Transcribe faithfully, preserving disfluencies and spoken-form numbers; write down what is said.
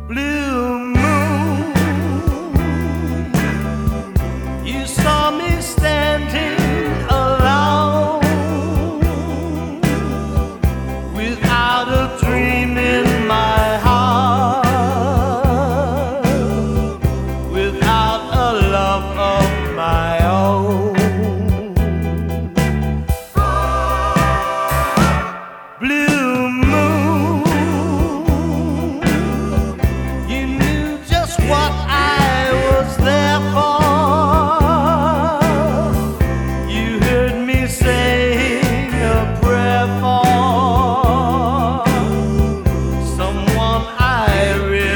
Blue moon, you saw me standing alone, without a dream in my heart, without a love of my own. Blue moon, you knew just what I was there for. You heard me saying a prayer for someone I really